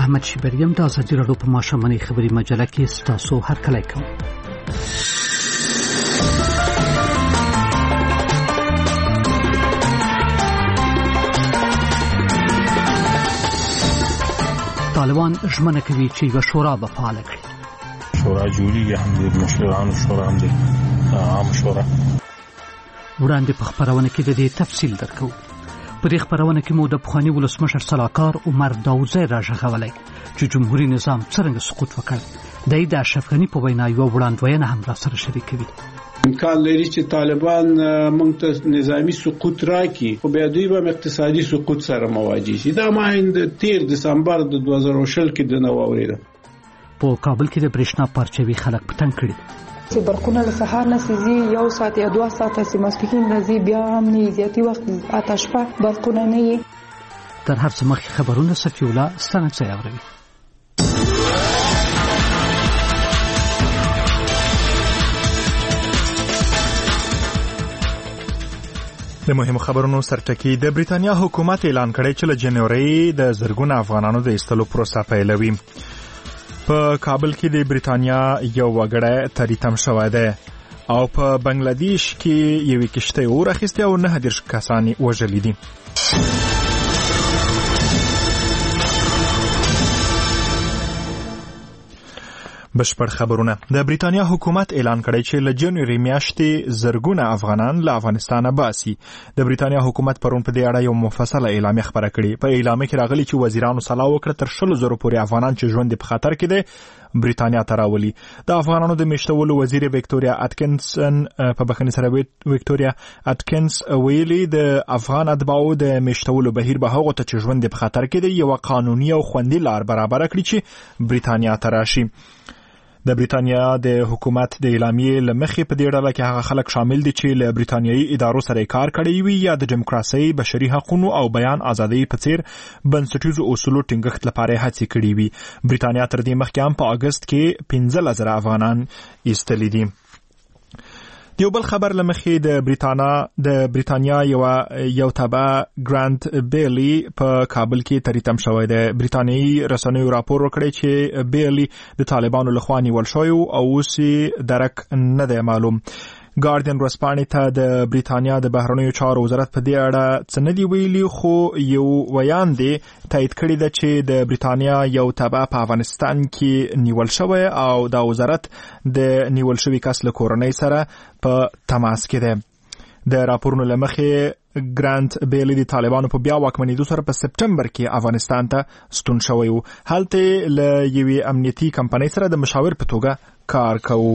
احمد شیبریم د ازادي راډیو په ماشوماني خبري مجله کې ستاسو هرکلی کوم. طالبان ژمنه کوي چې یوه شورا به فعاله کړي. شورا جوړیږي، هم د مشرانو شورا، هم د عام شورا. وړاندې په خپرونه کې د دې تفصیل درکو. په دې خپرونه کې مو د پخواني ولسمشر سلاکار عمر داوودزی راژغولی چې جمهوریت نظام څرنګه سقوط وکړ. د اشرف غني په وینا یوه وړاندوینه هم راسره شریکوي. امکان لري چې طالبان موږ ته نظامی سقوط راکړي، خو بیا دوی به اقتصادي سقوط سره مواجه شي. دا ماین د 13 دسمبر د 2020 کې د نو اوریده. په کابل کې د برېښنا پارچوي خلک په تنګ کړي چې برقونه له سهار نه سيزي 1 ساعت یا 2 ساعته چې ماسپښین راځي، بیا هم نه زیاتې وخت آتش په برقونه نه وي. تر هر څه مخکې خبرونه صفي الله ستانکزی اوري. د مهمو خبرونو سرټکی. د بریتانیا حکومت اعلان کړی چې له جنوري د زرګونو افغانانو د ایستلو پروسه پیلوي. په کابل کې د بریتانیا یو وګړی تریتم شوی دی او په بنگلاديش کې یوې کشتۍ اور اخیستې او 9 کسان وژلي دي. بشپړ خبرونه. د بریتانیا حکومت اعلان کړی چې له جنوري میاشتې زرګونه افغانان له افغانستانه باسي. د بریتانیا حکومت پرون په دې اړه یو مفصله اعلامیه خبره کړې. په اعلامیه کې راغلي چې وزیرانو سلا وکړه تر 100,000 پورې افغانان چې ژوند په خطر کې دي بریتانیا ته راولي. د افغانانو د میشتولو وزیر وکټوریا اټکنسن په بخښنې سره وکټوریا اټکنس ویلي د افغان اتباعو د میشتولو بهیر به هغه ته چې ژوند په خطر کې دی یو قانوني او خوندي لار برابر کړي چې بریتانیا ته راشي. د بریتانیا د حکومت د اعلامیې لمخې په دې ډله کې هغه خلک شامل دي چې له بریتانیایي ادارو سره کار کړی وي یا د دیموکراسي، بشري حقوقو او بیان ازادۍ په څیر بنسټیزو اصولو ټینګښت لپاره هڅې کړې وي. بریتانیا تر دې مخکې هم په اگست کې 15,000 افغانان ایستلي دي. یو بل خبر لمخې د بریتانیا یو تابع ګرانت بیلی په کابل کې تریتم شوی دی. بریتانیایي رسنیو راپور ورکړی چې بیلی د طالبانو لخوا نیول شوی او اوس درک نه دی معلوم. ګارډین ورځپاڼې ته د بریتانیا د بهرنیو چارو وزارت په دې اړه څه نه دی ویلي، خو یو ویان دی تایید کړی ده چې د بریتانیا یو تابع په افغانستان کې نیول شوی او دا وزارت د نیول شوی کس له کورنۍ سره په تماس کې دی. د راپورونو له مخې ګرانت بیلی د طالبانو په بیا واکمنېدو سره په سپټمبر کې افغانستان ته ستون شوی و. هلته له یوې امنیتي کمپنۍ سره د مشاور په توګه کار کوو.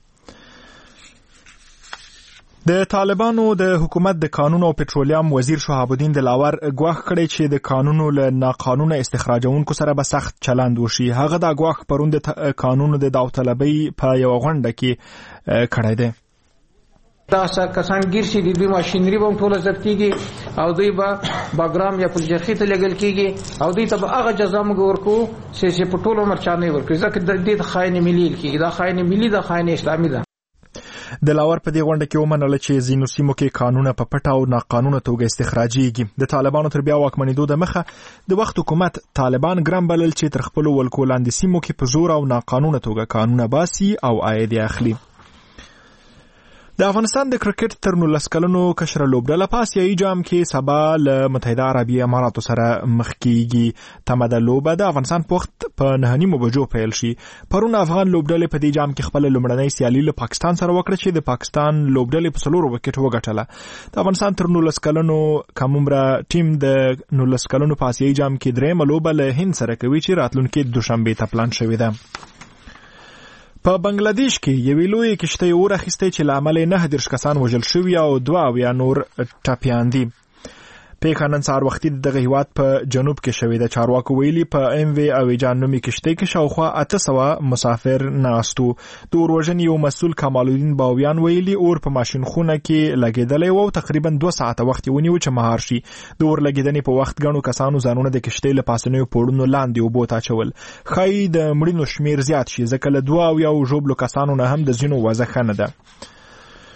د طالبانو د حکومت د قانون او پټرولیم وزیر شهاب الدین دلاور ګواښ کړی چې د قانونو له ناقانونه استخراجونکو سره به سخت چلند وشي. هغه دا ګواښ پرون د قانونو د داوطلبۍ په یو غونډه کې کړی دی. دا کسان ګیر شي د دوی ماشینري به ټوله ضبطېږي او دوی به باګرام یا پلجرخي ته لګل کېږي او دوی ته به هغه جزا موږ ورکوو چې په ټول عمر چا نه ورکوي، ځکه د دې خاین ملي کېږي. دا خاین ملي، دا خاین اسلامي ده. دلاور په دې غونډه کې ومنله چې ځینو سیمو کې قانونه په پټه او ناقانونه توګه استخراجېږي. د طالبانو تر بیا واکمنېدو د مخه د وخت حکومت طالبان ګرم بلل چې تر خپلو ولکو لاندې سیمو کې په زور او ناقانونه توګه قانونه باسي او عاید یې اخلي. د افغانستان د کرکټ تر 19 کلنو کشره لوبډله په آسیایي جام کې سبا له متحده عربي اماراتو سره مخ کیږي. تمه د لوبه د افغانستان په وخت په 9:30 بجو پیل شي. پرون افغان لوبډلې په دې جام کې خپل لومړنۍ سیالي له پاکستان سره وکړه چې د پاکستان لوبډلې په 4 وکټ وګټله. د افغانستان تر 19 کلنو کمومره ټیم د 19 کلنو په آسیایي جام کې درېمه لوبه له هند سره کوي چې راتلونکي دوشنبه ته پلان شوې ده. په بنگلاديش کې یوې لویې کشتۍ اور اخیستې چې له امله 9 کسان وژل شوي او 2 نور ټپیان دي. پیښه نن سهار وختي دغه هیواد په جنوب کې شوې ده. چارواکو ویلي په ام وی اویجان نومي کشتۍ کې شاوخوا 800 مسافر ناستو. د اوروژن یو مسؤل کمال الدین باویان ویلي اور په ماشین خونه کې لګیدلی و او تقریبا 2 ساعته وخت ونیو چې مهار شي. د اور لګیدنې په وخت غنو کسانو ځانونه د کشتۍ له پاسنیو پوړونو لاندې اوبو ته اچول. ښایي د مړینو شمیر زیات شي ځکه له 2 ژوبلو کسانو نه هم د ځینو وضع ښه نه ده.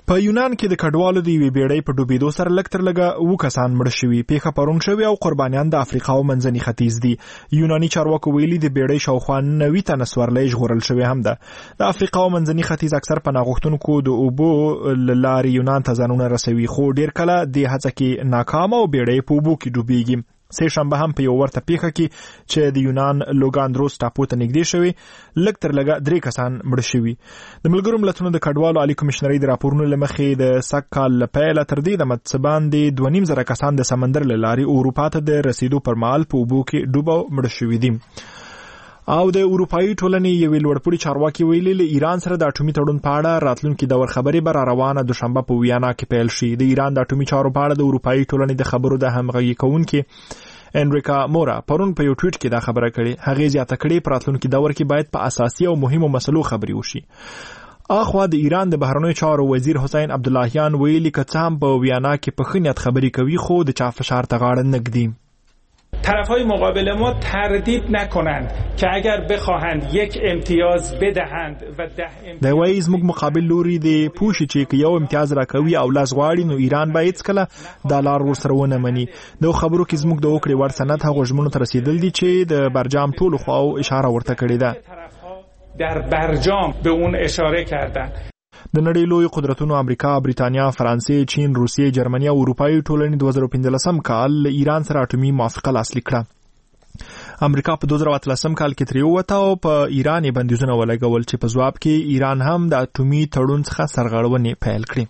په یونان کې د کډوالو د یوې بیړۍ په ډوبېدو سره لږ تر لږه 7 کسان مړه شوي. پیښه پرون شوې او قربانیان د افریقا او منځني ختیځ دي. یوناني چارواکو ویلي د بیړۍ شاوخوا 90 تنه سورلۍ ژغورل شوې هم ده. د افریقا او منځني ختیځ اکثر پناه غوښتونکو د اوبو لارې یونان ته ځانونه رسوي، خو ډیر کله د هڅه کې ناکام او بیړۍ په اوبو کې ډوبېږي. سه شنبه هم په یو ورته پیښه کې چې د یونان لوګاندروس ټاپو ته نږدې شوی لږ تر لږه 3 کسان مړه شوي. د ملګرو ملتونو د کډوالو عالی کمشنرۍ د راپورونو له مخې د سږ کال له پیله تر دې دمه څه باندې 2.5 کسان د سمندر له لارې اروپا ته د رسیدو پر مهال په اوبو کې ډوب او مړه شوي دي. او د اروپایي ټولنې یوې لوړپوړي چارواکي ویلي له ایران سره د اټومي تړون په اړه راتلونکي دور خبرې به روانه دوشنبه په ویانا کې پیل شي. د ایران د اټومي چارو په اړه د اروپایي ټولنې د خبرو د همغږي کوونکي انریکا مورا پرون په یو ټویټ کې دا خبره کړې. هغې زیاته کړې په راتلونکي دور کې باید په اساسي او مهمو مسلو خبرې وشي. اخوا د ایران د بهرنیو چارو وزیر حسین عبداللهیان ویلي که څه هم په ویانا کې په ښه نیت خبرې کوي خو د چا فشار ته غاړه نه ږدي. طرفهای مقابل ما تردید نکنند که اگر بخواهند یک امتیاز بدهند و 10 امتیاز د وایي زموږ مقابل لوري د پوښي چې یو امتیاز راکوي او لاس غواړي نو ایران به هیڅ کله دا لار ورسره ونه مني. د خبرو کې زموږ د وکړې وړ سند هغه ژمنو ته رسیدل دي چې د برجام ټولو خواو اشاره ورته کړې ده. در برجام به اون اشاره کردن. د نړۍ لوی قدرتونو امریکا، بریتانیا، فرانسې، چین، روسیې، جرمني او اروپایي ټولنې 2015 کال له ایران سره اټومي موافقه لاسلیک کړه. امریکا په 2013 کال کې ترې ووته او په ایران یې بندیزونه ولګول چې په ځواب کې ایران هم د اټومي تړون څخه سرغړونې پیل کړې.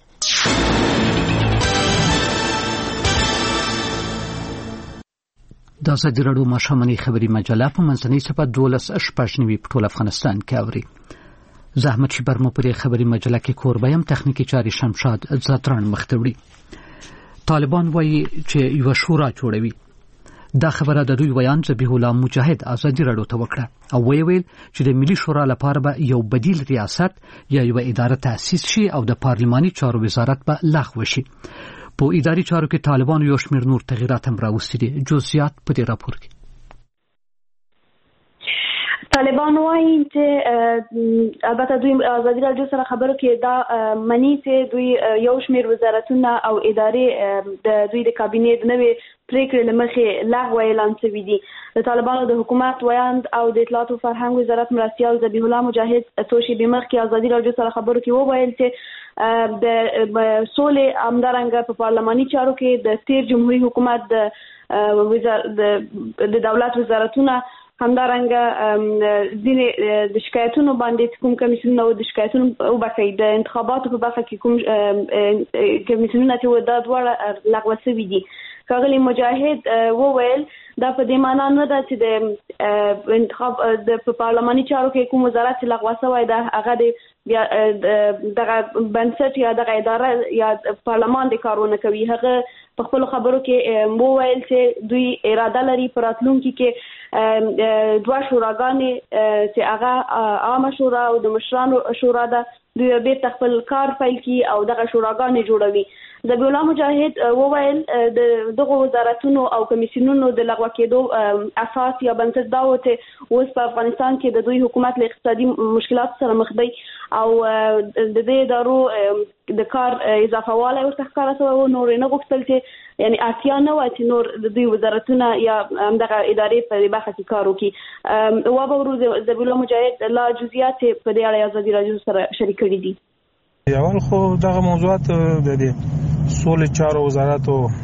د ازادي راډیو ماښامنۍ خبري مجله په منځنۍ صفحه 12 په ټول افغانستان کې اوري. زحمت شي برمو پر خبري مجله کې کوربایم تخنیکی چاري شمشاد زاتران مختوړي. طالبان وایي چې یو شورا جوړوي. دا خبره د دوی ویان ذبیح الله مجاهد ازادي راډیو ته وکړه او ویل چې د ملي شورا لپاره به یو بدیل ریاست یا یو اداره تأسیس شي او د پارلماني چارو وزارت به لغوه شي. په اداري چارو کې طالبان یو شمېر نور تغیرات هم راوستي دي. جزئیات په دې راپور کې. طالبان وایي چې البته دوی ازادي راډیو سره خبرو کې دا منی چې دوی یو شمېر وزارتونه او ادارې د دوی د کابینې د نوې پریکړې لمخې لغوه اعلان شوي دي. د طالبانو د حکومت ویاند او د اطلاعات او فرهنګ وزارت مرستیال ذبیح الله مجاهد څو شېبې مخکې ازادي راډیو سره خبرو کې وویل چې د سولې همدارنګه په پارلماني چارو کې د تیر جمهوریت حکومت د دولت وزارتونه همدارنګه ځینې د شکایتونو باندې کوم کمیسیونونه او د شکایتونو وبکې د انتخاباتو په برخه کې کوم کمیسیونونه چې دا دواړه لغوه شوي دي. ښاغلي مجاهد وویل دا په دې معنا نه ده چې د انتخاب د پارلماني چارو کې کوم وزارت چې لغوه شوی ده هغه د دغه بنسټ یا دغه اداره یا پارلمان د کارونه کوي. هغه په خپل خبرو کې وویل چې دوی اراده لري په راتلونکي کې 2 شوراګانې چې هغه عامه شورا او د مشرانو شورا ده دوی به خپل کار پیل کړي او دغه شوراګانې جوړوي. ذبیح الله مجاهد وویل دغه وزارتونو او کمیسیونونو د لغوه کېدو اساس یا بنسټ دا و چې اوس په افغانستان کې د دوی حکومت له اقتصادي مشکلات سره مخ دی او د دې ادارو د کار اضافه والی ورته ښکاره شوی و. نور نه غوښتل چې یعنی اړتیا نه وه چې نور د دوی وزارتونه یا همدغه ادارې په دې برخه کې کار وکړي. وبورو ذبیح الله مجاهد لا جزئیات په دې اړه ازادي راډیو سره شریک کړي دي. اول خو دغه موضوعات د دې سولې چارو وزارت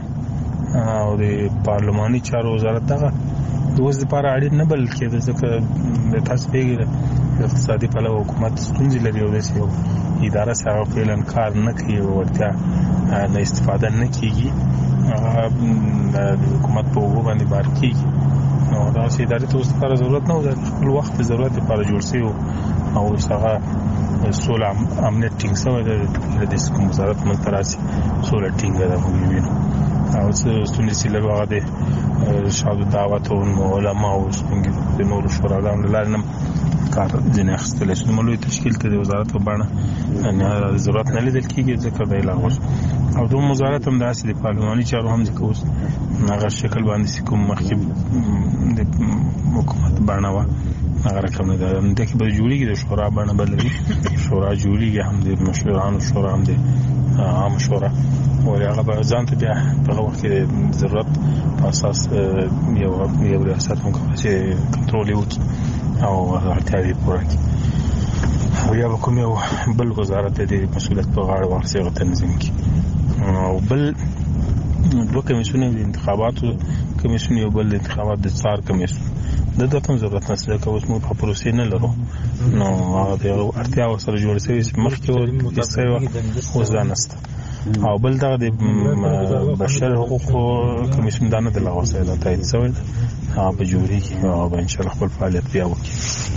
او د پارلماني چارو وزارت دغه د اوس لپاره اړین نه بلل کېده ځکه د تاسو پیږي اقتصادي پلوه حکومت ستونزې لري او داسې اداره سره فعلا کار نه کوي او ورته نه استفاده نه کیږي د حکومت په اوبو باندې بار کیږي. نو دا چې ادارې ته اوس لپاره ضرورت نه و د خپل وخت د ضرورت لپاره جوړ شوی او هغه سوله امنیت ټینګ شوی د دې کوم وزارت ملته راسي سوله ټینګه ده موږ وینو او ستونزې چې لږ هغه د شاهدو دعوت او علما او د نورو شوراګانو له لارې نه کار ځینې اخیستلی شو. نو لوی تشکیل ته د وزارت په بڼه ضرورت نه لیدل کېږي ځکه دی لا اوس او دوم وزارت هم داسې د پارلماني چارو هم ځکه اوس هغه شکل باندې چې کوم مخکې د حکومت بڼه وه هغه رقم نه ده. د کې به جوړیږي د شورا باندې بدلوي، شورا جوړیږي هم د مشورانو شورا هم د عام شورا، او هغه به ځان ته بیا په وخت کې ضرورت په اساس یو ریاست هم کوي چې کنټرول وکړي او اړتیا یې پوره کړي، او یا به کوم یو بل وزارت د مسؤلیت په غاړه واخلي او تنظیم کړي. او بل دوه کمیسیونونه د انتخاباتو کمیسیون، یو بل د انتخابات د څار کمیسیون، د دغه ضرورت نشته که اوس موږ په پروسې نه لرو، نو هغه د اړتیا سره جوړ شوی مخکې اوس دا نشته. او بل دغه د بشر حقوقو کمیسیون دا نه د لغوه شوی، دا تایید شوی ده، هغه به جوړیږي او به انشاءالله خپل فعالیت بیا وکړي.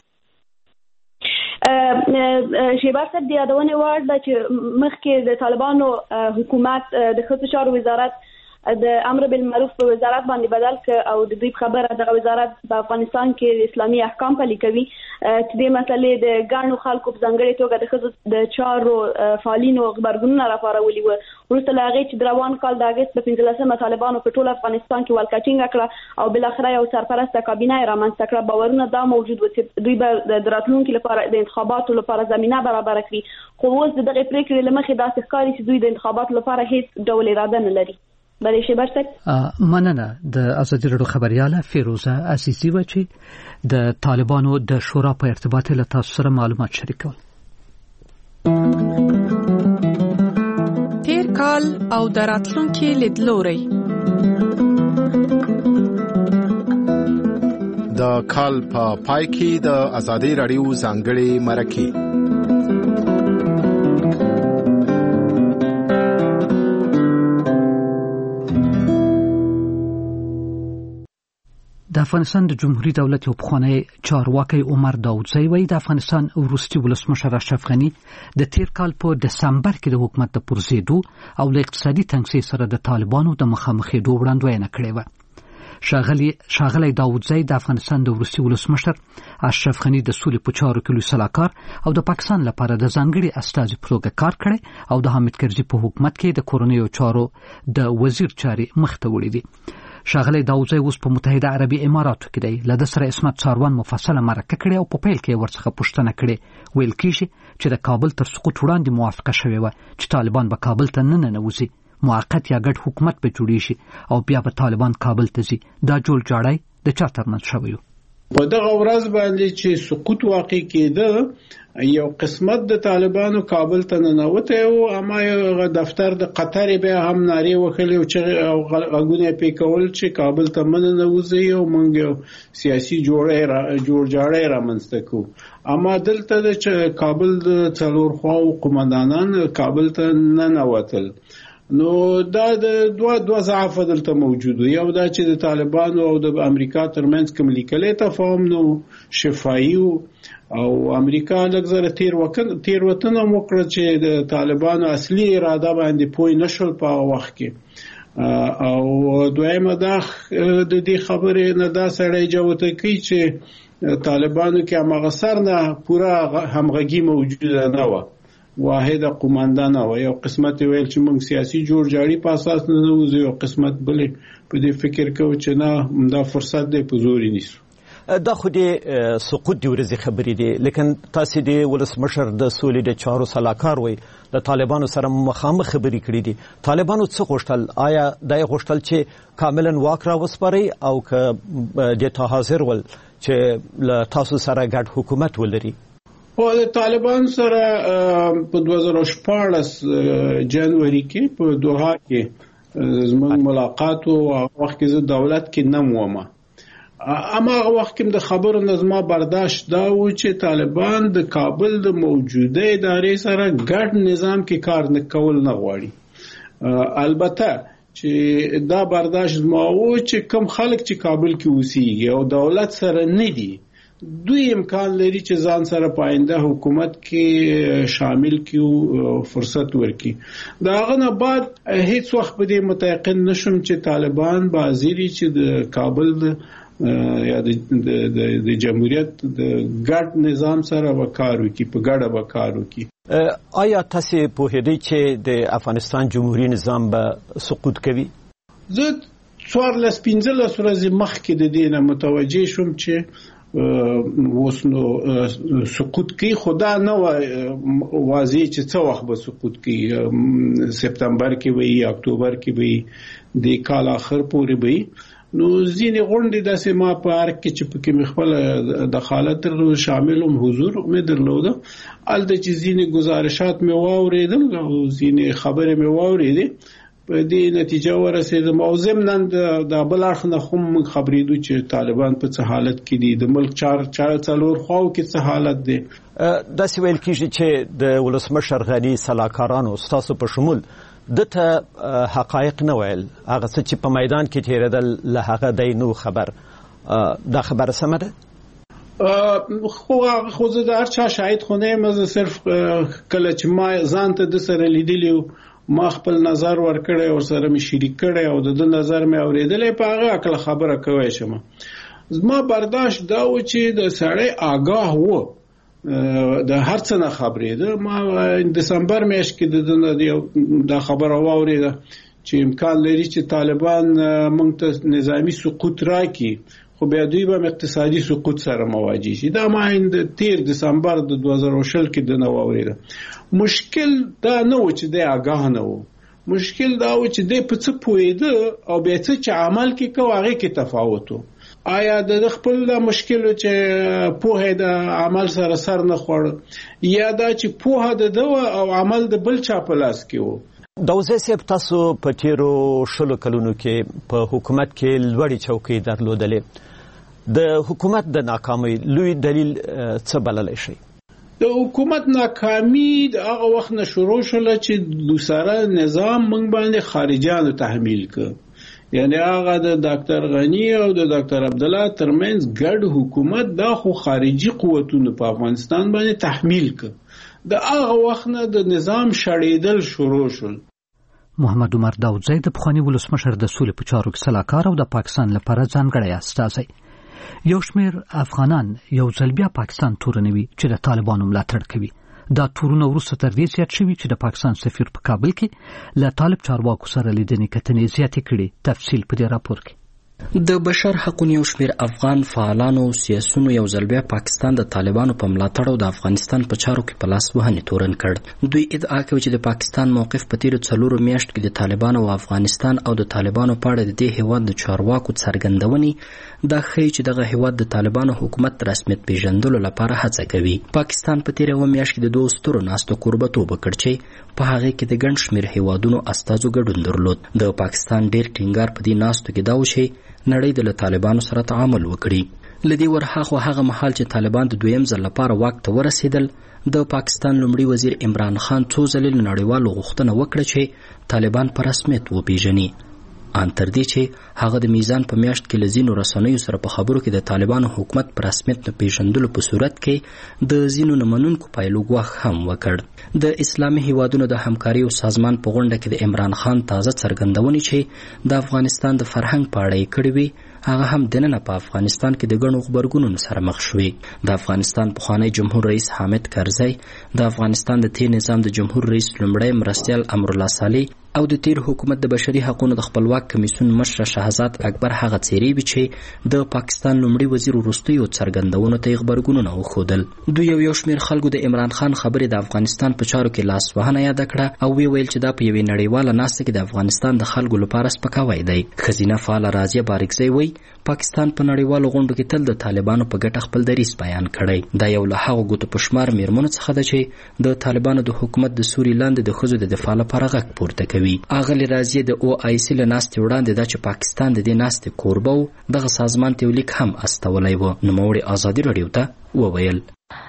شیبه صاحب د یادونې وړ ده چې مخکې د طالبانو حکومت د ښځو چارو وزارت د امر بالمعروف په وزارت باندې بدل ک او د دوی خبره دغه وزارت په افغانستان کې اسلامي احکام پلي کوي. چې د مسلې د ګڼو خلکو په ځانګړي توګه د ښځو د چارو فعالینو خبرګونونه راپارولي و. وروسته له هغې چې د روان کال د اګست په 15 طالبانو په ټول افغانستان کې ولکټینګ کړه او بالاخره یو سرپرسته کابینه یې رامنځته کړه. باورونه دا موجود و چې دوی به د راتلونکي لپاره د انتخاباتو لپاره زمینه برابره کړي، خو اوس د دغې پریکړې له مخې داسې ښکاري چې دوی د انتخاباتو لپاره هیڅ ډول اراده نه لري. بلې شیبر صاحب مننه. د ازادي راډیو خبرياله فیروزه عزیزی و چې د طالبانو د شورا په ارتباط له تاسو سره معلومات شریکول. تیر کال او دراتلونکي لیدلوري د کال په پای کې د ازادي راډیو ځانګړي مرکه د افغانستان د جمهوریت دولت یو پخوانی چارواکي عمر داودزی وایي د افغانستان وروستي ولسمشر اشرف غني د تیر کال په دسمبر کې د حکومت د پرزیدو او د اقتصادي تنګسي سره د طالبانو د مخامخېدو وړاندوینه کړې و. ښاغلی داودزی د افغانستان د وروستي ولسمشر اشرف غني د سولې په چارو کې لوی سلاکار او د پاکستان لپاره د ځانګړي استازي په توګه کار کړی او د حامد کرزي په حکومت کې د کورنیو چارو د وزیر چاري مخته وړي دي. ښاغلی داودزی اوس په متحده عربي اماراتو کې دی. له ده سره عصمت څاروان مفصله مرکه کړې او په پیل کې ورڅخه پوښتنه کړې. ویل کېږي چې د کابل تر سقوط وړاندې موافقه شوې وه چې طالبان به کابل ته نه ننوځي، موقت یا ګډ حکومت به جوړېږي او بیا به طالبان کابل ته ځي. دا جوړ جاړی د چا ترمنځ شوی و؟ په دغه ورځ باندې چې سقوط واقع کېده، یو قسمت د طالبانو کابل ته ننوته او اما یو دفتر د قطر به هم ناری وکړي او چې غوونه پې کول چې کابل ته ننوځي او موږ سیاسي جوړجاړی رامنځته کوو. اما دلته د کابل د څلور خواو قومندانان کابل ته ننوتل. نو دا د دوه ضعف دلته موجود. یو دا چې د طالبانو او د امریکا ترمنځ کوم لیکلي تفاهم نو شفاهي او امریکا لږ تیر وطن وکړه چې د طالبانو اصلي اراده باندې پوي نشول په وخت کې. او دویمه دا د دې خبرې نه دا سړی جوته کوي چې طالبانو کې هغه سر نه پوره همغږي موجوده نه و، واحد قومندان او یو قسمت ویل چې موږ سیاسي جوړجاړي په اساس نه نوځو، یو قسمت بلې په دې فکر کوي چې نه دا فرصت دی په زوري نیسو. دا خو دې سقوط دی ورځې خبرې دي، لیکن تاسو دې ولسمشر د سولې د چارو سلاکار وي د طالبانو سره مخامخ خبرې کړې دي. طالبانو څه غوښتل؟ آیا دا غوښتل چې کاملا واک را وسپاري او که د حاضر ول چې له تاسو سره ګډ حکومت ولري؟ او د طالبان سره په 2014 جنوري کې په دوحه کې زموږ ملاقات او وخت کې زه دولت کې نم ومه. اما وخت کې د خبرو نظم برداشت دا و چې طالبان د کابل د موجوده ادارې سره ګډ نظام کې کار نه کول نه غواړي. البته چې دا برداشت ما و چې کم خلک چې کابل کې اوسېږي او دولت سره نه دي، دوی امکان لري چې ځان سره پاینده حکومت کې شامل کیو فرصت ورکي. دا غنه بعد هیڅ وخت په دې متيقن نشم چې طالبان بازيري چې د کابل یا د جمهوریت د ګډ نظام سره وکړو کې په ګډه وکړو کې. آیا تاسو په هدي چې د افغانستان جمهوریت نظام به سقوط کوي؟ زه 14-15 ورځې مخکې د دې نه متوجه شوم چې اوس نو سقوط کوي خدا نه واضح چې څه وخت به سقوط کوي سپتمبر کې وي اکتوبر کې وي د کال اخر پورې وي نو ځینې غونډې داسې ما په هر کې چې پکې مې خپل دخالت شاملوم حضور مې درلوده الته چې ځینې گزارشات مې واورېدل او ځینې خبرې مې واورېدې په دې نتیجه ورسېدم او ضمناً د بل اړخ نه هم خبرېدو چې طالبان په څه حالت کې دي د ملک څلور خواو کې څه حالت دی داسې ویل کېږي چې د ولسمشر غني سلاکارانو ستاسو په شمول دته حقایق نه ویل هغه څه چې په میدان کې تیرېدل له هغه دی نو خبر دا خبره سمه ده خو زه د هر چا شاهد خو نه یم زه صرف کله چې ما ځان ته د سره لیدلی ما خپل نظر ورکړی او سره مې شریک کړی او د نظر مې اورېدلی په هغه عقل خبره کوی شم زما برداشت دا و چې د سړی آگاه و د هر څه نه خبرېده ما دسمبر میاشت کې د خبره واورېده چې امکان لري چې طالبان موږ ته نظامی سقوط راکړي خو بیا دوی به اقتصادي سقوط سره مواجه شي دا ما تیر دسمبر د 2020 کې د نو واورېده مشکل دا نه و چې د آگاه نه و مشکل دا و چې د په څه پوهېده او بیا څه چې عمل کې کوي هغه کې تفاوت و آیا د خپل د مشکل چې پوهه د عمل سره سر نه خوړ یا دا چې پوهه د او عمل د بل چا په لاس کې و دوزه سیب تاسو په تیرو شلو کلونو کې په حکومت کې لوړی چوکۍ درلودلې د حکومت د ناکامۍ لوی دلیل څه بللی شي د حکومت ناکامي د هغه وخت نه شروع شوله چې دوسره نظام موږ باندې خارجيانو تحمیل کړ یعنی هغه د ډاکټر غنی او د ډاکټر عبد الله ترمنځ ګډ حکومت دا خو خارجي قوتونو په افغانستان باندې تحمیل کړ د هغه وخت نه د نظام شړېدل شروع شول محمد عمر داودزی د پخوانی ولسمشر د سولې په چارو کې سلاکار او د پاکستان لپاره ځانګړی استازی یو شمېر افغانان یو ځل بیا پاکستان تورنوي چې د طالبانو ملاتړ کوي دا تورونه وروسته تر دې زیات شوي چې د پاکستان سفیر په کابل کې له طالب چارواکو سره لیدنې کتنې زیاتې کړي تفصیل په دې راپور کې د بشر حقوقو یو شمېر افغان فعالانو سیاسونو یو ځل بیا پاکستان د طالبانو په ملاتړ او د افغانستان په چارو کې په لاس وهنې تورن کړ دوی ادعا کوي چې د پاکستان موقف په تیرو 4 میاشتو کې د طالبانو او افغانستان او د طالبانو په اړه د دې هیواد د چارواکو څرګندونې دا ښیي چې دغه هیواد د طالبانو حکومت رسمیت پیژندلو لپاره هڅه کوي پاکستان په تیرو میاشت کې د دوه سترو ناستو کوربتوب وکړ چې په هغه کې د ګڼ شمېر هیوادونو استازو ګډون درلود د پاکستان ډېر ټینګار په دې ناستو کې دا و چې نړۍ د طالبانو سره تعامل وکړي لدی ورهاخوا هغه مهال چې طالبان د دویم ځل لپاره واک ته ورسېدل د پاکستان لومړي وزیر عمران خان څو ځلې نړیوالو غوښتنه وکړه چې طالبان په رسمیت وپیژني ان تر دې چې هغه د میزان په میاشت کې لزینو رسنیو سره په خبرو کې د طالبانو حکومت په رسمیت نه پیژندلو په صورت کې د زینو نمنونکو پایلو غوښ هم وکړ د اسلامي هیوادونو د همکاري او سازمان په غونډه کې د عمران خان تازه څرګندونې چې د افغانستان د فرهنګ په اړه یې کړې وي هغه هم دننه په افغانستان کې د ګڼو خبرګونونو سره مخ شوې د افغانستان پخوانی جمهور رئیس حامد کرزی د افغانستان د تیر نظام د جمهور رئیس لومړی مرستیال امرالله صالح او د تیر حکومت د بشري حقوقو د خپلواک کمیسیون مشر شهزاد اکبر هغه څیرې وي چې د پاکستان لومړي وزیر وروستیو څرګندونو ته خبرګونونه وښودل دوی یو شمېر خلکو د عمران خان خبرې د افغانستان په چارو کې لاس وهنه یاد کړه او ویل چې دا په یوې نړیواله ناسته کې د افغانستان د خلکو لپاره سپکاوی دی خزینه فعال راضیه بارکزی وی پاکستان په نړیوالو غونډو کې تل د طالبانو په ګټه خپل دریځ بیان کړی دا یو له هغو ګوتو په شمار میرمنو څخه ده چې د طالبانو د حکومت د سوري لاندې د ښځو د دفاع لپاره غږ پورته کوي اغلی راضیه د او آی سی له ناستې وړاندې دا چې پاکستان د دې ناستې کوربه و دغه سازمان ته یو لیک هم استولی و نوموړي ازادي راډیو ته وویل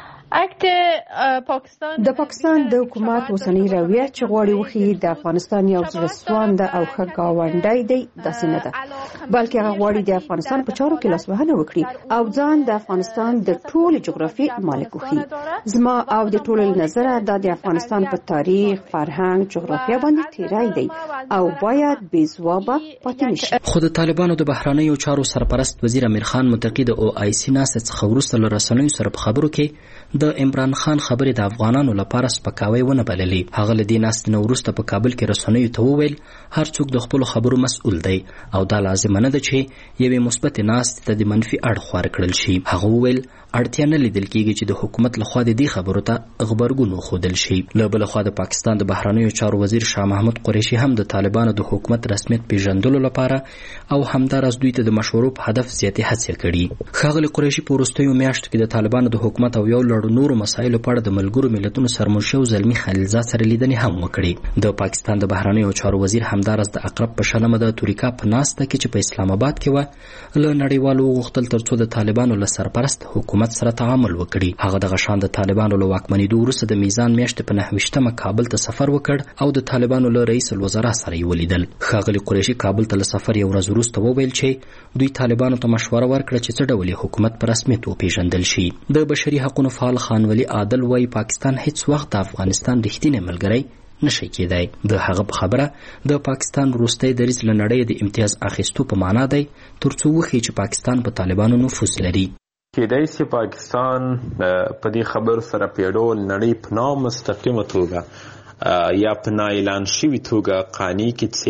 د پاکستان د حکومت اوسنۍ رویه چې غواړي وښیي د افغانستان یو زړهسوانده او ښه ګاونډی دی داسې نه ده بلکې هغه غواړي د افغانستان په چارو کې لاسوهنه وکړي او ځان د افغانستان د ټولې جغرافیې مالک وښیي زما او د ټولو له نظره دا د افغانستان په تاریخ فرهنګ جغرافیه باندې تیری دی او باید بې ځوابه پاتې نشي خو د طالبانو د بهرنیو چارو سرپرست وزیر امیر خان متقي د او آی سی ناستې څخه وروسته له رسنیو سره په خبرو کې د عمران خان خبرې د افغانانو لپاره سپکاوی ونه بللې. هغه له دې ناستې نه وروسته په کابل کې رسنیو ته وویل هر څوک د خپلو خبرو مسؤل دی او دا لازمه نه ده چې یوې مثبتې ناستې ته د منفي اړخ خوار کړل شي. هغه وویل اړتیا نه لیدل کېږي چې د حکومت لخوا د دې خبرو ته غبرګون وښودل شي. له بله خوا د پاکستان د بهرنیو چارو وزیر شاه محمود قریشي هم د طالبانو د حکومت رسمیت پیژندلو لپاره او همداراز دوی ته د مشورو په هدف زیاتې هڅې کړي. ښاغلي قریشي په وروستیو میاشتو کې د طالبانو د حکومت او یو لړ نورو مسایلو په اړه د ملګرو ملتونو سرمنشي زلمي خلیلزاد سره لیدنې هم وکړي. د پاکستان د بهرنیو چارو وزیر همداراز د اقرب په شلمه د توريکا په ناسته کې چې په اسلام آباد کې و له نړیوالو وغوښتل ترڅو د طالبانو له سرپرست حکومت سره تعامل وکړي. هغه دغه شان د طالبانو له واکمنېدو وروسته د میزان میاشتې په 9 کابل ته سفر وکړ او د طالبانو له رئیس الوزرا سره یې ولیدل. ښاغلي قریشي کابل ته له سفر یو ورځ وروسته وویل چې دوی طالبانو ته مشوره ورکړه چې څه ډول حکومت په رسمیت وپیژندل شي. د بشري حقوقو فعال خان ولی عادل وايي پاکستان هیڅ وخت د افغانستان رښتینی ملګری نشي کېدای. د هغه په خبره د پاکستان وروستی دریځ له نړۍ د امتیاز اخیستو په معنا دی ترڅو وښیي چې پاکستان په طالبانو نفوذ لري. کېدای شي پاکستان په دې خبرو سره په ډول نړۍ په نامستقیمه توګه یا په نا اعلان شوي توګه قانع کړي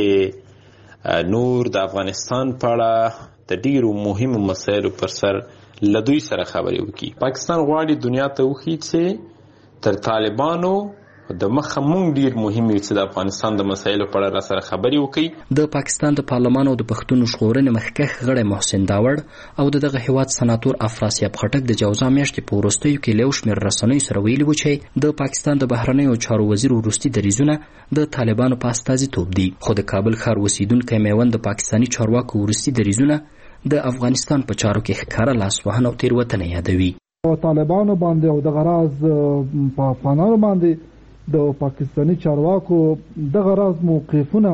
چې نور د افغانستان په اړه د ډیرو مهمو مسایلو پر سر له دوی سره خبرې وکړي. پاکستان غواړي دنیا ته وښيي چې تر طالبانو د مخه مونږ ډیر مهم یو چې د افغانستان د مسایلو په اړه راسره خبرې وکړي. د پاکستان د پارلمان او د پښتون ژغورنې مخکښ غړی محسن داوړ او دغه هیواد سناتور افراسیاب خټک د جوزا میاشتې په وروستیو کې له یو شمېر رسنیو سره ویلي وو چې د پاکستان د بهرنیو چارو وزیر وروستي دریځونه د طالبانو په استازیتوب دي. خو د کابل ښار اوسیدونکی میوند د پاکستاني چارواکو وروستي دریځونه د افغانستان په چارو کې ښکاره لاسوهنه او تېروتنه یادوي. طالبانو باندې او د غراز په افغانانو باندې د پاکستاني چارواکو د غراز موقفونه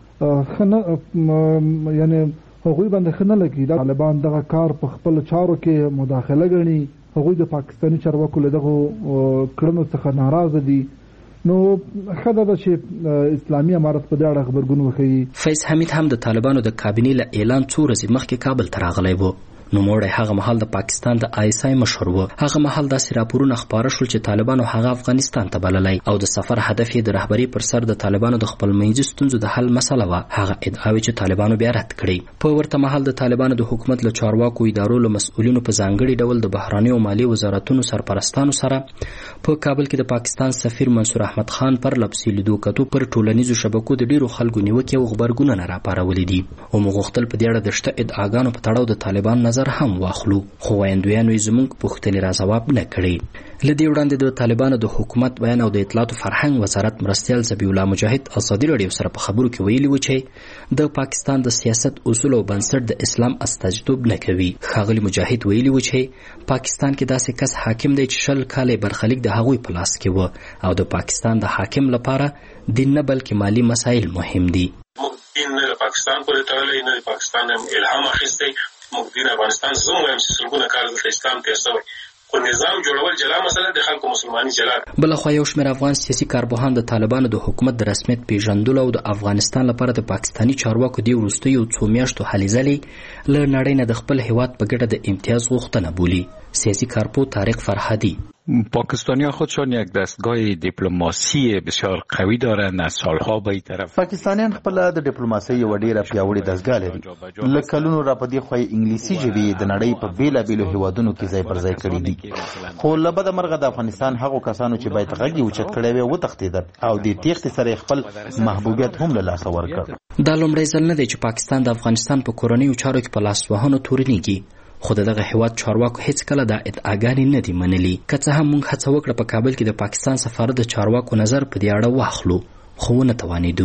یعنی هغوی باندې خنه لګي. طالبان دغه کار په خپل چارو کې مداخله غني. هغوی د پاکستاني چارواکو له دغه کړنو څخه ناراضه دي. نو خدای د چې اسلامي امارت په دې اړه خبرګون وکړي. فیض حمید هم د طالبانو د کابینې له اعلان څو ورځې مخکې کابل ته راغلی و. نوموړی هغه مهال د پاکستان د ISI مشر و. هغه مهال داسې راپورونه خپاره شول چې طالبانو هغه افغانستان ته بللی او د سفر هدف یې د رهبري پر سر د طالبانو د خپلمنځي ستونزو د حل مسله وه. هغه ادعاوې چې طالبانو بیا رد کړي. په ورته مهال د طالبانو د حکومت له چارواکو ادارو له مسؤلینو په ځانګړي ډول د بهرنیو مالي وزارتونو سرپرستانو سره په کابل کې د پاکستان سفیر منصور احمد خان پر لپسې لیدو کتو پر ټولنیزو شبکو د ډیرو خلکو نیوکې او غبرګونونه راپارولي دي او موږ غوښتل په دې اړه د شته ادعاګانو په تړاو د طالبان نظر هم واخلو. خو ویاندویانو یې زموږ پوښتنې را ځواب نه کړې. له دې وړاندې د طالبانو د حکومت بیان او د اطلاعاتو فرهنګ وزارت مرستیال ذبیح الله مجاهد ازادي راډیو سره په خبرو کې ویلي و چې د پاکستان د سیاست اصول او بنسټ د اسلام استازیتوب نه کوي. ښاغلي مجاهد ویلي و چې پاکستان کې داسې کس حاکم دی چې 20 کاله برخلیک د هغوی په لاس کې و او د پاکستان د حاکم لپاره دین نه بلکې مالی مسایل مهم دي. دین نه پاکستان پورې تړلی نه پاکستان الهام اخیستی. موږ دین افغانستان زموږ هم سلګونه کال د اسلام تیر شوی خو نظام جوړول جلا مسله د خلکو مسلمانۍ جلا. بلخوا یو شمېر افغان سیاسي کارپوهان د طالبانو د حکومت د رسمیت پیژندلو او د افغانستان لپاره د پاکستاني چارواکو د وروستیو څو میاشتو هلې ځلې له نړۍ نه د خپل هیواد په ګټه د امتیاز غوښتنه بولي. سیاسی کارپو طارق فرهادی پاکستانی‌ها خودشان یک دستگاه دیپلماسی بسیار قوی دارند. از سالها به این طرف پاکستانیان خپل د ډیپلوماسۍ یو ډیره پیاوړې دستګاه لري. له کلونو را پدې خو انګلیسي ژبې د نړۍ په بیلابیلو هیوادونو کې ځای پر ځای کړي دي. خو له بده مرغه د افغانستان هغو کسانو چې باید غږ یې اوچت کړی وي وتښتېدل او د تېښتې سره خپل محبوبیت هم له لاسه ورکړ. دا لومړی ځل نه دی چې پاکستان د افغانستان په کورنیو چارو کې په لاسوهنو تورنېږي. خو دغه هیواد چارواکو هیڅ کله دا ادعاګانې نه دي منلي. که څه هم موږ هڅه وکړه په کابل کې د پاکستان سفارت د چارواکو نظر په دې اړه واخلو خو ونه توانېدو.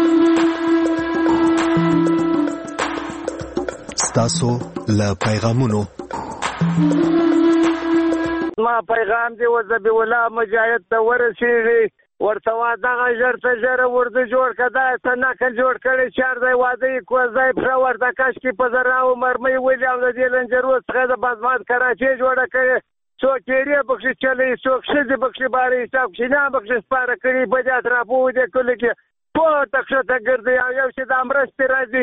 ستاسو له پیغامونو ما پیغام دی و ذبیح الله مجاهد ته ورسېږي ورته دغه ژر ته ژر ورده جوړ کړه دا څه نقل جوړ کړی چار ځای واده یې کړه ځای پښه ورته کش کې په زراو مرمۍ ولي او د دې لنجرو څخه د بازمات کراچۍ جوړه کړې څوک تیرې پکښې چلی څوک ښځې پکښې بارې حساب کښینه پکښې سپاره کړي په دې اطرافو دې کلي کې پورته ښکته ګرځي او یو چې دا مرستې راځي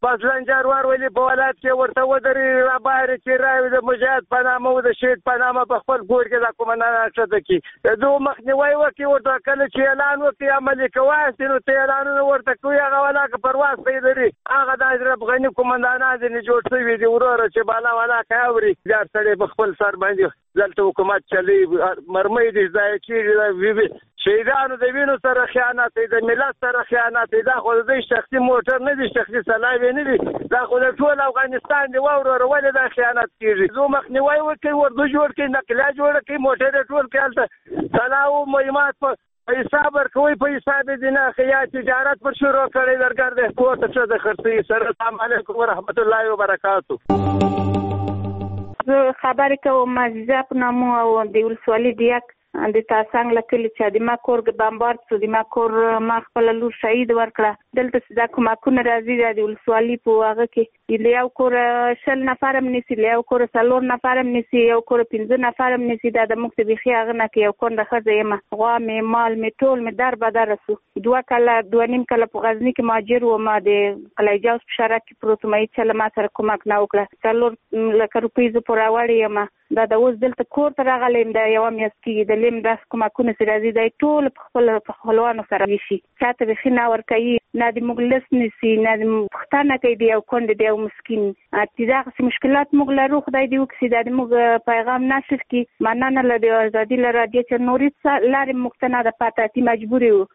بس لنجروار ولي په ولایت کې ورته ودرې را باندې چې راوي د مجاهد په نامه او د شهید په نامه په خپل ګور کې د کومندان اکشته کې دوه مخنیوي وکي ورته کله چې اعلان وکي عملي کوي نو ته اعلانونه ورته کوي هغه ولاکه پرواز کوي لري هغه د اشرف غنی کومندانان دي جوړ شوی دي ورور چې بالا ولاکه اوري دا سړي په خپل سر باندې دلته حکومت چلی مرمۍ دي ځای چې شهیدانو د وینو سره خیانت دی د ملت سره خیانت دی دا خو د شخصي موټر نه دی شخصي سلاوي نه دی دا خو د ټول افغانستان دی ورور ولې دا خیانت کیږي زه مخنیوي وکړم ورته جوړ کړي نقله جوړ کړي موټر ټول کړل سلاو مهمات په حساب ورکوي په حساب دي نه خیا تجارت پر شروع کړي درګر د کوټه څخه د خرڅي سره السلام علیکم ورحمت الله وبرکاتہ خبرې کوم مزه په نامو او د ولسوالۍ دیک د تاسنګ لکه چې د ما کور بمبارد شو د ما کور ما خپل لور شهید ورکړه دلته دا کومه راځي د ولسوالۍ په هغه کې یو کور شل نفر هم نسی یو کور څلور نفر هم نسی یو کور 15 نفر هم نسی دا د مختبي خي هغه نه کې یو کور د خزه یم غوا مې مال مې ټول مې در بدر رسو دوه نیم کله په غزنی کې ماجر و ما د قلایجاوس په شارع کې پروت مې چې ما سره کومک نه وکړه څلور لکه روپۍ ز پورا وړي یم دا د اوس دلته کور ته راغلم دا یو میاس کې د لیم داس کومکونه سره راځي دا ټول په خپلوانو سره شي چاته به خنا ور کوي نه د مغلس نسی نه د پښتانه کوي دی او کند دی او مسكين اتداغه مشکلات مغله روح خدای دی وکسي د موږ پیغام نشر کی مننه له ازادي لره د چې نوري لارې مقتنع د پاتاتي مجبوري وو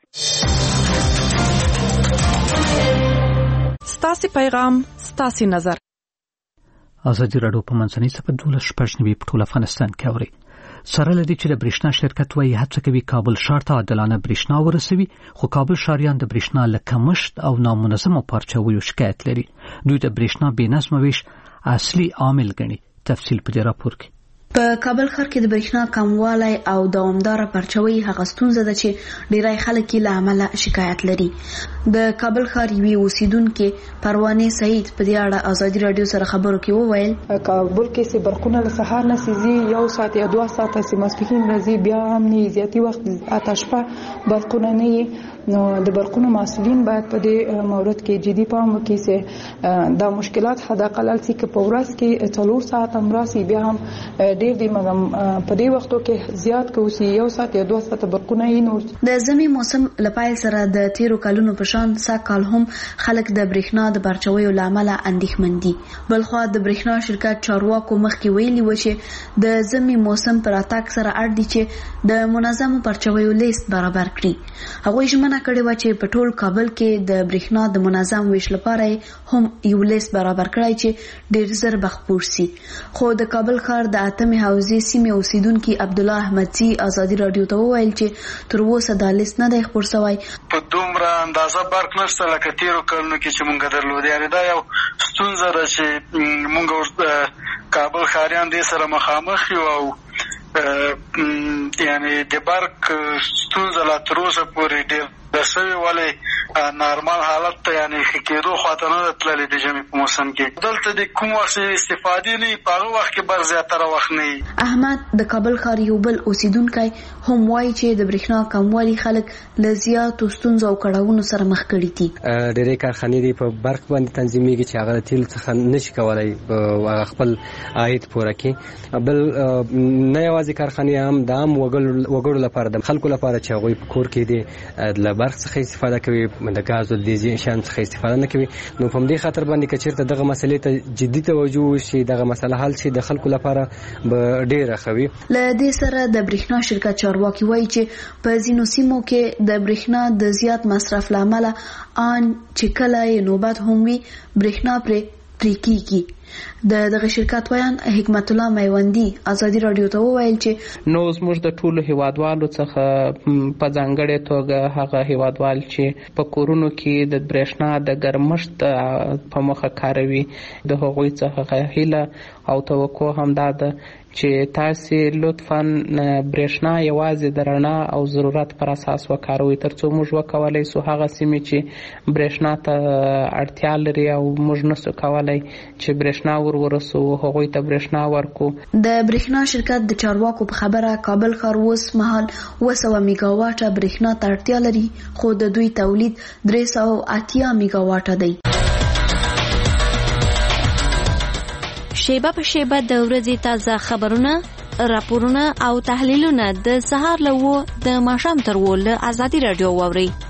ستاسو پیغام ستاسو نظر ازادي راډیو په منځنۍ صفحه 12 په ټول افغانستان کې اوري سره لدی چې د برېښنا شرکت وايي هڅه کوي کابل ښار ته عادلانه برېښنا ورسوي خو کابل ښاریان د برېښنا له کمښت او نامنظمو پارچاویو شکایت لري دوی د برېښنا بې نظمه ویش اصلي عامل ګڼي تفصیل په دې راپور کې په کابل ښار کې د برېښنا کموالی او دوامداره پرچاوي هغه ستونزه ده چې ډیری خلک له عمله شکایت لري د کابل ښار یوې اوسیدونکو پروانه سعید په دې اړه ازادي رادیو سره خبرو کې وویل کابل کې سي برقونه له سهار نه سيزي یو ساعت یا 2 ساعت سي مسپکین راځي بیا هم نه زیاتی وخت آتشپه برقونه نه نو د برقونو مسؤلین باید په دې مورد کې جدي پام وکړي چې دا مشکلات حدا قلل سي کې په ورځ کې 4 ساعت امراسي بیا هم ډېر دی مګم په دې وختو کې زیات کوسي یو ساعت یا 2 ساعت برقونه یې نور د زمي موسم لپاره سره د تیرو کلونو په شان ساکال هم خلک د برېښنا د پرچاویو لامل اندېښمن دي بلخو د برېښنا شرکت چارواکو مخکې ویلي و چې د زمي موسم پر اتاک سره اړ دي چې د منظم پرچاویو لیست برابر کړي هغه ژمنه کړې و چې په ټول کابل کې د برېښنا د منظم ویش لپاره هم یو لیست برابر کړی چې ډېر زر بخپور سي خو د کابل ښار د اتمه حوزې سیمې اوسیدونکو عبد الله احمدزي ازادي رادیو ته وویل چې تر اوسه دا لیست نه دی خبر شوی په دومره اندازه برق نشته لکه تیرو کلونو کې چې مونږ درلودې یعنی دا یو ستونزه ده چې مونږ کابل ښاریان دې سره مخامخ یو او یعنی د برق ستونزه لا تر اوسه پورې ډېر د سوي ولې نارمال حالت ته یعنی کېدو خاطر نه تللی د ژمي په موسم کې دلته د کوم وخت استفادې نه په هغه وخت کې بر زیاتره وخت نه احمد د کابل ښار یو بل اوسیدونکی هم وایي چې د برېښنا کموالی خلک له زیاتو ستونزو او کړاوونو سره مخ کړي دي ډېرې کارخانې دي په برق باندې تنظیمېږي چې هغه تیل څخه نشي کولی خپل عاید پوره کړي بل نه یوازې کارخانې هم د عام وګړو لپاره د خلکو لپاره چې هغوی په کور کې دي له برق څخه استفاده کوي د غاز او دیزل شان څخه استفاده نه کوي نو په دې خاطر باندې کچیرته دغه مسلې ته جدي توجه وشي دغه مسله حل شي د خلکو لپاره به ډیره خوي ل دې سره د برېښنا شرکت چارواکي وایي چې په ځینو سیمو کې د برېښنا د زیات مصرف لامل ان چې کله نوبت هم وي برېښنا پرې کیږي دغه شرکت وایان حکمت الله میوندی ازادي رادیو ته وویل چې نو زموږ د ټولو هیوادوالو څخه په ځانګړې توګه هغه هیوادوال چې په کورونو کې د برېښنا د ګرمښت په مخه کاروي د هغوی څخه هیله او توقع هم ده چې تاسو لطفاً برېښنا یوازې د رڼا او ضرورت پر اساس وکاروئ ترڅو موږ وکولای سو هغه سیمې چې برېښنا ته اړتیا لري او موږ نسو کولای چې برېښنا ورسو هغوی ته برېښنا ورکو د برېښنا شرکت د چارواکو په خبره کابل ښار اوس مهال 200 میگا واټه برېښنا ته اړتیا لري خو د دوی تولید 380 میگا واټه دی شیبه په شیبه د ورځې تازه خبرونه، راپورونه او تحلیلونه د سهار له 9 د ماښام تر 10 له آزادي رادیو واوري.